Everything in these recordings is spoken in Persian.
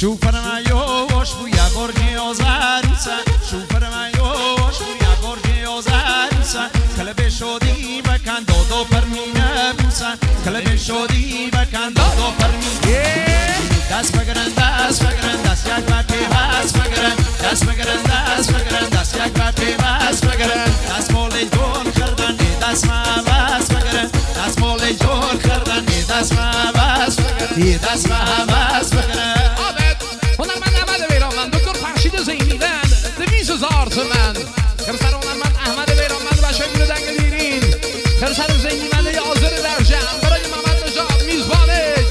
شوفر من یوش بویا برگی آزاروسا شوفر من یوش بویا برگی آزاروسا کلب شدی بکن دادو پرمینه بوسا کلب شدی بکن دادو پرمینه دست بگرن دست یک بار پیوست بگرن دست بگرن دست یک بار پیوست بگرن دست مولی جون کردن دست ما بس بگرن دست مولی جون کردن دست ما بس بگرن دست ما بس بگرن من خرسر هنرمند احمد بیرانمند و شکل دنگ دیرین خرسر زنگیمنده یازر در جمع برای محمد نژاد میزبانش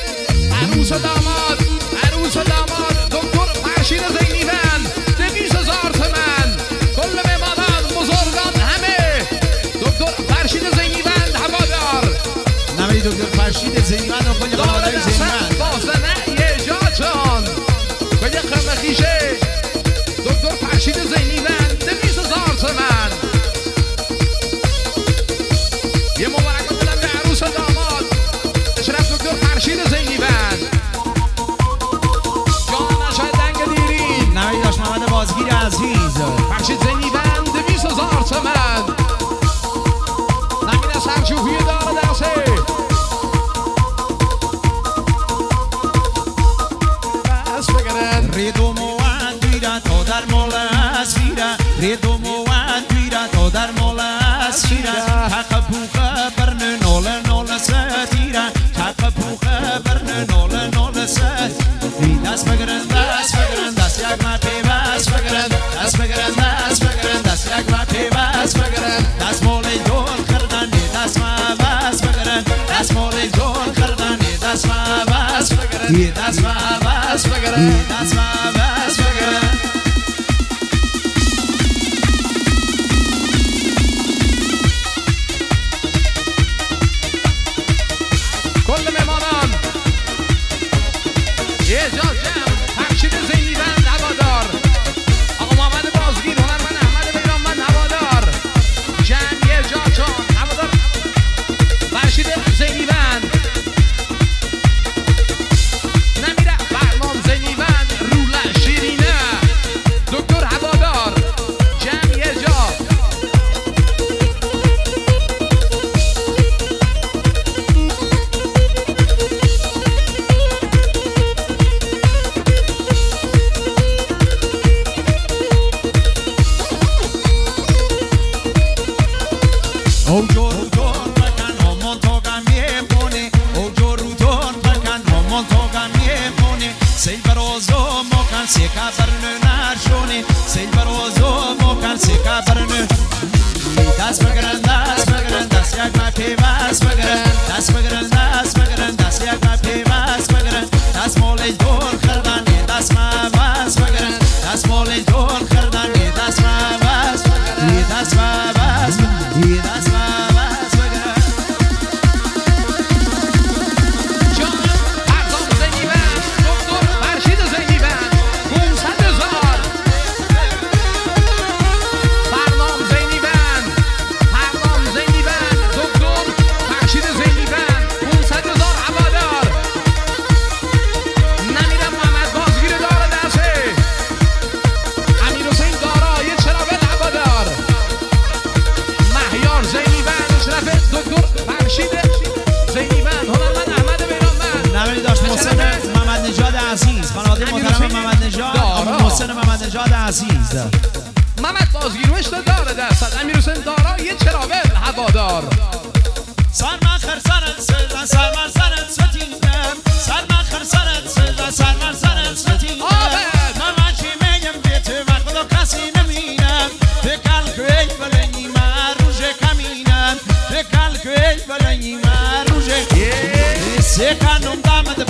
عروس داماد دکتر فرشید زنگیمند 200,000 تومان کل مهمانان بزرگان همه دکتر فرشید زنگیمند هوادار نمیدی دکتر فرشید زنگیمند و کل خانواده زنگیمند بازنه یه جا جان کل خمخیشه دکتر فرشید زنگیمند 200,000 تومان یه مبارکات بدم به عروس و داماد اشرف دکتر فرشید زنگیمند جان نشاید دنگ دیرین نمیدی داشت محمد بازگیر عزیز فرشید زنگیمند 200,000 تومان نمیده سرچوفی دار درسه بس بگرن ریدو موان دیرن تا در مال اسیره ریدو موان دیرن تا در مال اسیره حق پوخه برن نول ستیره حق پوخه برن نول ست دست بگرن دست یک ما پیوست بگرن دست بگرن دست یک ما پیوست بگرن دست مولی جون کردن دست ما بس بگرن دست مولی جون کردن دست ما بس بگرن دست ما بس بگرن دست ما بس بگرن کل مهمانان یه جا جمع فرشید زنگیمند هوادار آقا محمد بازگیر هنرمند احمد بیرانمند هوادار جمع یه جا جان هوادار فرشید زنگیمند نمیره فرمان زنگیمند روله شیرینه دکتر هوادار جمع یه جا اوجورودون بکن همون توگم میمونی اوجورودون بکن همون توگم میمونی سیل برازو مکن سیکا برنو نرشونی سیل برازو مکن سیکا برنو دست بگرن دست یک ما پیوست بگرن دست بگرن دست یک ما پیوست بگرن دست مولی دور کردن دست ما بس بگرن دست مولی دور کردن دست ما بس دست ما بس دست ما بس بگرن جان فرزان زنگیمند دکتر فرشید زنگیمند 500,000 فرمان زنگیمند دکتر فرشید زنگیمند 500,000 هوادار نمیرم محمد بازگیر دار درسه امیر حسین دارا یه چراول هوادار مهیار زنگیمند اشرف دکتر فرشید زنگیمند هنرمند احمد بیرانمند نمیدی داشت محسن محمد نژاد عزیز خانواده محترم محمد نژاد محسن محمد نژاد عزیز محمد بازگیروش داره درصد امیر حسین دارا یه چراول هوادار سرما خرسانت سلطان سرما سرت ستینم سرما خرسانت سلطان سرما سرت ستینم ماما چی میگم بیت وقت کسی نمینم بکل کوی بلنی ما روژه کمینم بکل کوی بلنی ما روژه سکانم دامد